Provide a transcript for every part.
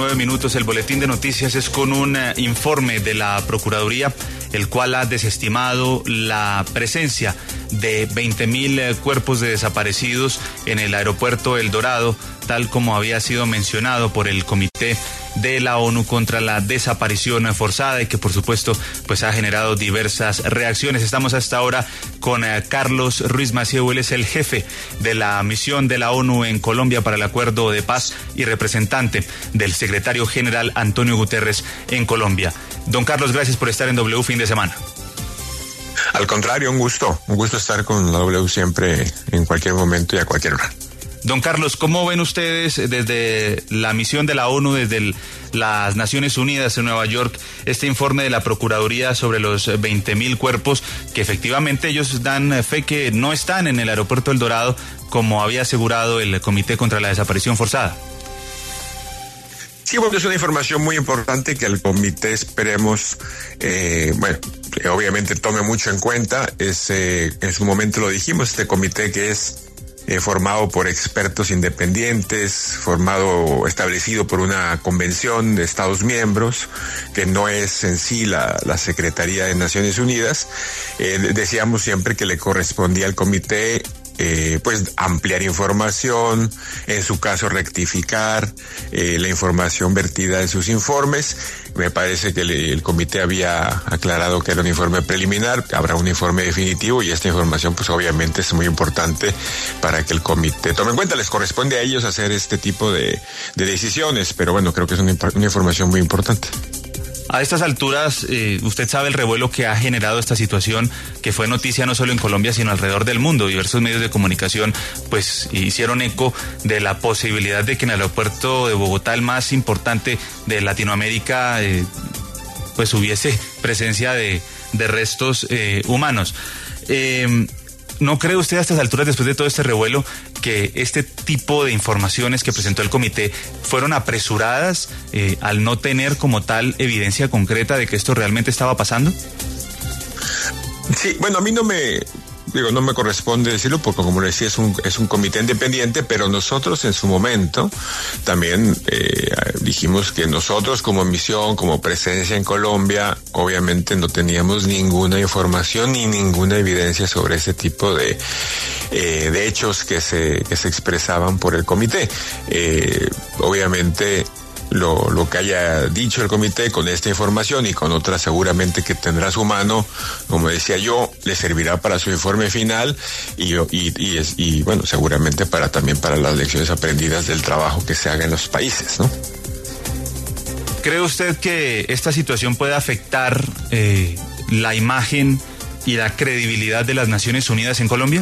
8:09, el boletín de noticias es con un informe de la Procuraduría, el cual ha desestimado la presencia de 20.000 cuerpos de desaparecidos en el aeropuerto El Dorado, tal como había sido mencionado por el Comité de la ONU contra la Desaparición Forzada y que por supuesto pues ha generado diversas reacciones. Estamos hasta ahora con Carlos Ruiz Massieu, él es el jefe de la misión de la ONU en Colombia para el Acuerdo de Paz y representante del secretario general Antonio Guterres en Colombia. Don Carlos, gracias por estar en W Fin de Semana. Al contrario, un gusto estar con la W siempre, en cualquier momento y a cualquier hora. Don Carlos, ¿cómo ven ustedes desde la misión de la ONU, desde las Naciones Unidas en Nueva York, este informe de la Procuraduría sobre los 20.000 cuerpos que efectivamente ellos dan fe que no están en el aeropuerto El Dorado, como había asegurado el Comité contra la Desaparición Forzada? Sí, bueno, es una información muy importante que el comité esperemos, obviamente tome mucho en cuenta. En su momento lo dijimos, este comité que es formado por expertos independientes, establecido por una convención de Estados miembros, que no es en sí la Secretaría de Naciones Unidas. Decíamos siempre que le correspondía al comité pues ampliar información, en su caso rectificar la información vertida en sus informes. Me parece que el comité había aclarado que era un informe preliminar, habrá un informe definitivo y esta información pues obviamente es muy importante para que el comité tome en cuenta. Les corresponde a ellos hacer este tipo de decisiones, pero bueno, creo que es una información muy importante. A estas alturas, usted sabe el revuelo que ha generado esta situación, que fue noticia no solo en Colombia, sino alrededor del mundo. Diversos medios de comunicación pues hicieron eco de la posibilidad de que en el aeropuerto de Bogotá, el más importante de Latinoamérica, pues hubiese presencia de restos humanos. ¿No cree usted a estas alturas, después de todo este revuelo, que este tipo de informaciones que presentó el comité fueron apresuradas al no tener como tal evidencia concreta de que esto realmente estaba pasando? Sí, bueno, a mí no me corresponde decirlo porque, como le decía, es un comité independiente, pero nosotros en su momento también dijimos que nosotros como misión, como presencia en Colombia, obviamente no teníamos ninguna información ni ninguna evidencia sobre ese tipo de hechos que se expresaban por el comité. Obviamente lo que haya dicho el comité con esta información y con otra seguramente que tendrá a su mano, como decía yo, le servirá para su informe final y bueno, seguramente también para las lecciones aprendidas del trabajo que se haga en los países, ¿no? ¿Cree usted que esta situación puede afectar la imagen y la credibilidad de las Naciones Unidas en Colombia?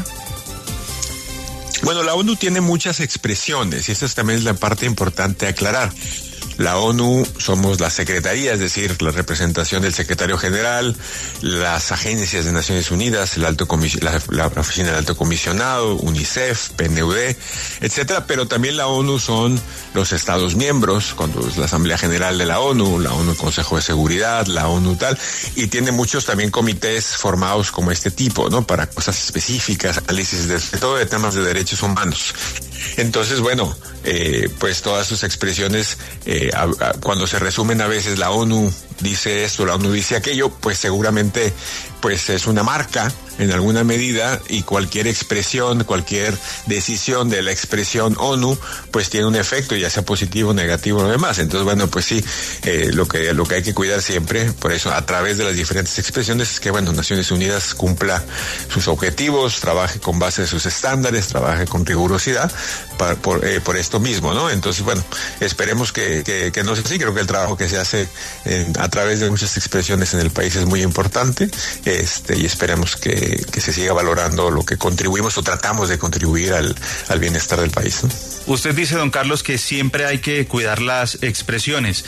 Bueno, la ONU tiene muchas expresiones y esta también es la parte importante a aclarar. La ONU somos la secretaría, es decir, la representación del secretario general, las agencias de Naciones Unidas, la Oficina del Alto Comisionado, UNICEF, PNUD, etcétera, pero también la ONU son los Estados miembros, cuando es la Asamblea General de la ONU Consejo de Seguridad, la ONU tal, y tiene muchos también comités formados como este tipo, ¿no? Para cosas específicas, análisis de todo de temas de derechos humanos. Entonces, bueno, pues todas sus expresiones, cuando se resumen a veces, la ONU dice esto, la ONU dice aquello, pues seguramente pues es una marca en alguna medida y cualquier expresión, cualquier decisión de la expresión ONU, pues tiene un efecto, ya sea positivo, negativo o lo demás. Entonces, bueno, pues sí, lo que hay que cuidar siempre, por eso a través de las diferentes expresiones, es que, bueno, Naciones Unidas cumpla sus objetivos, trabaje con base de sus estándares, trabaje con rigurosidad por esto mismo, ¿no? Entonces, bueno, esperemos que no sea así. Creo que el trabajo que se hace a través de muchas expresiones en el país es muy importante, y esperemos que se siga valorando lo que contribuimos o tratamos de contribuir al bienestar del país, ¿no? Usted dice, don Carlos, que siempre hay que cuidar las expresiones.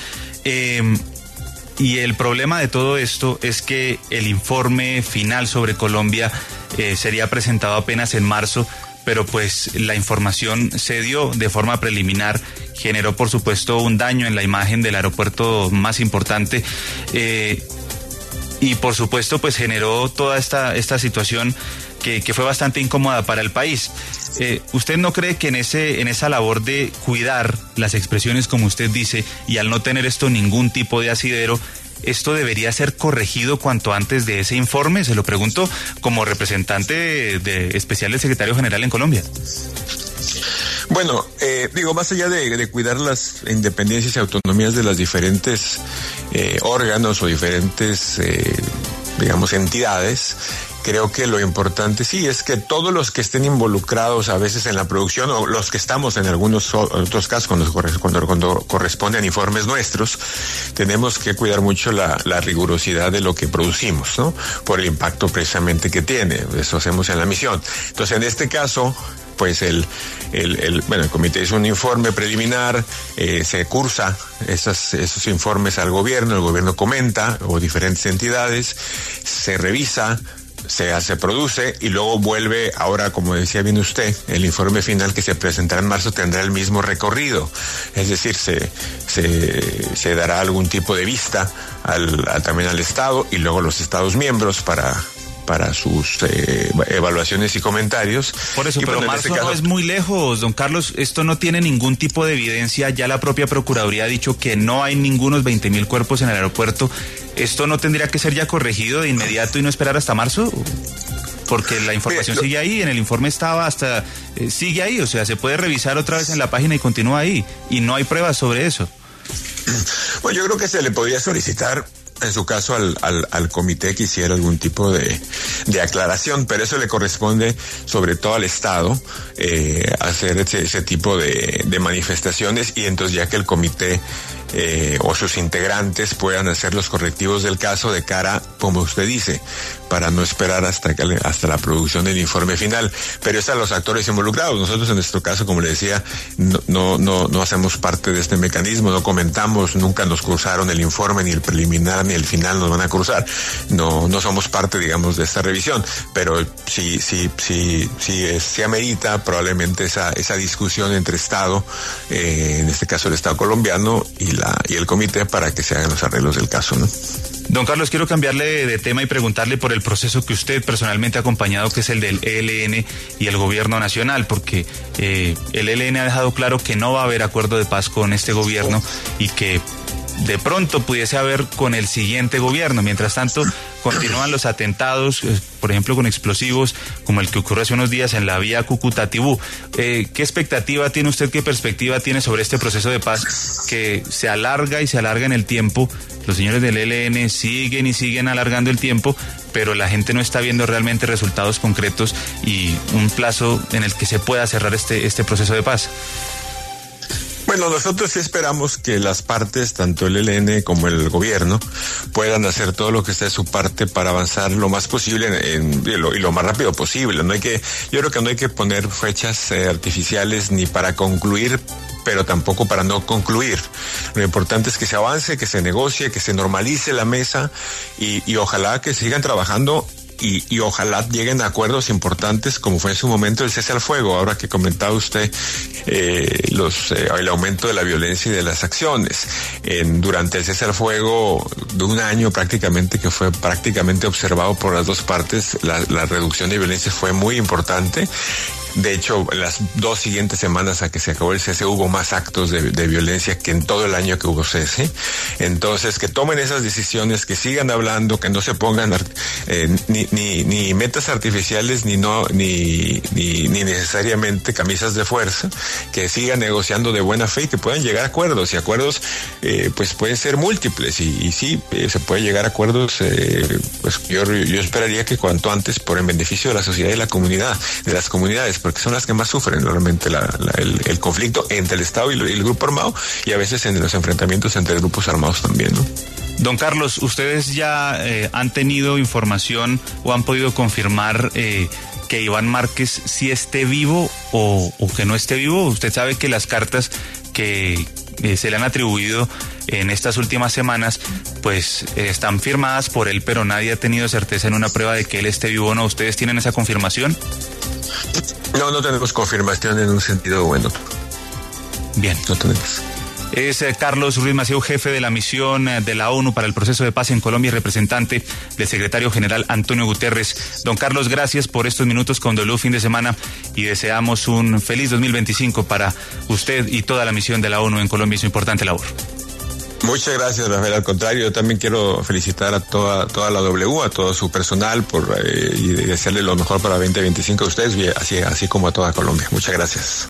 Y el problema de todo esto es que el informe final sobre Colombia sería presentado apenas en marzo, pero pues la información se dio de forma preliminar, generó por supuesto un daño en la imagen del aeropuerto más importante, y por supuesto pues generó toda esta situación que fue bastante incómoda para el país. ¿Usted no cree que en esa labor de cuidar las expresiones, como usted dice, y al no tener esto ningún tipo de asidero, esto debería ser corregido cuanto antes de ese informe? Se lo pregunto como representante especial del secretario general en Colombia. Bueno, más allá de cuidar las independencias y autonomías de las diferentes órganos o diferentes, entidades, creo que lo importante sí es que todos los que estén involucrados a veces en la producción, o los que estamos en algunos otros casos cuando corresponden informes nuestros, tenemos que cuidar mucho la rigurosidad de lo que producimos, ¿no? Por el impacto precisamente que tiene. Eso hacemos en la misión. Entonces, en este caso, pues el comité hizo un informe preliminar, se cursa esos informes al gobierno, el gobierno comenta, o diferentes entidades, se revisa, se produce y luego vuelve. Ahora, como decía bien usted, el informe final que se presentará en marzo tendrá el mismo recorrido, es decir, se dará algún tipo de vista también al Estado y luego los Estados miembros para sus evaluaciones y comentarios. Por eso, pero marzo no es muy lejos, don Carlos. Esto no tiene ningún tipo de evidencia. Ya la propia Procuraduría ha dicho que no hay ningunos 20.000 cuerpos en el aeropuerto. ¿Esto no tendría que ser ya corregido de inmediato y no esperar hasta marzo? Porque la información sigue ahí, en el informe estaba sigue ahí, o sea, se puede revisar otra vez en la página y continúa ahí. Y no hay pruebas sobre eso. Bueno, yo creo que se le podría solicitar, en su caso, al comité que hiciera algún tipo de aclaración, pero eso le corresponde sobre todo al Estado, hacer ese tipo de manifestaciones, y entonces ya que el comité o sus integrantes puedan hacer los correctivos del caso de cara, como usted dice, para no esperar hasta la producción del informe final. Pero es a los actores involucrados. Nosotros, en nuestro caso, como le decía, no hacemos parte de este mecanismo, no comentamos, nunca nos cruzaron el informe, ni el preliminar ni el final nos van a cruzar. No somos parte, digamos, de esta revisión, pero sí amerita probablemente esa discusión entre Estado, en este caso el Estado colombiano, y el comité, para que se hagan los arreglos del caso, ¿no? Don Carlos, quiero cambiarle de tema y preguntarle por el proceso que usted personalmente ha acompañado, que es el del ELN y el gobierno nacional, porque el ELN ha dejado claro que no va a haber acuerdo de paz con este gobierno y que de pronto pudiese haber con el siguiente gobierno. Mientras tanto, continúan los atentados, por ejemplo, con explosivos, como el que ocurrió hace unos días en la vía Cúcuta-Tibú. ¿Qué expectativa tiene usted, qué perspectiva tiene sobre este proceso de paz que se alarga y se alarga en el tiempo? Los señores del ELN siguen y siguen alargando el tiempo, pero la gente no está viendo realmente resultados concretos y un plazo en el que se pueda cerrar este proceso de paz. Bueno, nosotros sí esperamos que las partes, tanto el ELN como el gobierno, puedan hacer todo lo que esté de su parte para avanzar lo más posible y lo más rápido posible. Yo creo que no hay que poner fechas artificiales ni para concluir, pero tampoco para no concluir. Lo importante es que se avance, que se negocie, que se normalice la mesa y ojalá que sigan trabajando. Y ojalá lleguen a acuerdos importantes, como fue en su momento el cese al fuego. Ahora que comentaba usted el aumento de la violencia y de las acciones. Durante el cese al fuego de un año prácticamente, que fue prácticamente observado por las dos partes, la reducción de violencia fue muy importante. De hecho, las 2 siguientes semanas a que se acabó el cese hubo más actos de violencia que en todo el año que hubo cese. Entonces, que tomen esas decisiones, que sigan hablando, que no se pongan ni metas artificiales, ni necesariamente camisas de fuerza, que sigan negociando de buena fe y que puedan llegar a acuerdos. Y acuerdos, pues pueden ser múltiples y sí, se puede llegar a acuerdos, pues yo esperaría que cuanto antes, por en beneficio de la sociedad y la comunidad, de las comunidades, porque son las que más sufren realmente el conflicto entre el Estado y el grupo armado, y a veces en los enfrentamientos entre grupos armados también, ¿no? Don Carlos, ¿ustedes ya han tenido información o han podido confirmar que Iván Márquez sí esté vivo o que no esté vivo? Usted sabe que las cartas que se le han atribuido en estas últimas semanas, pues están firmadas por él, pero nadie ha tenido certeza en una prueba de que él esté vivo o no. ¿Ustedes tienen esa confirmación? No tenemos confirmación en un sentido bueno. Bien. No tenemos. Es Carlos Ruiz Massieu, jefe de la misión de la ONU para el proceso de paz en Colombia y representante del secretario general Antonio Guterres. Don Carlos, gracias por estos minutos con W Fin de Semana y deseamos un feliz 2025 para usted y toda la misión de la ONU en Colombia y su importante labor. Muchas gracias, Rafael. Al contrario, yo también quiero felicitar a toda la W, a todo su personal y desearle lo mejor para 2025 a ustedes, así como a toda Colombia. Muchas gracias.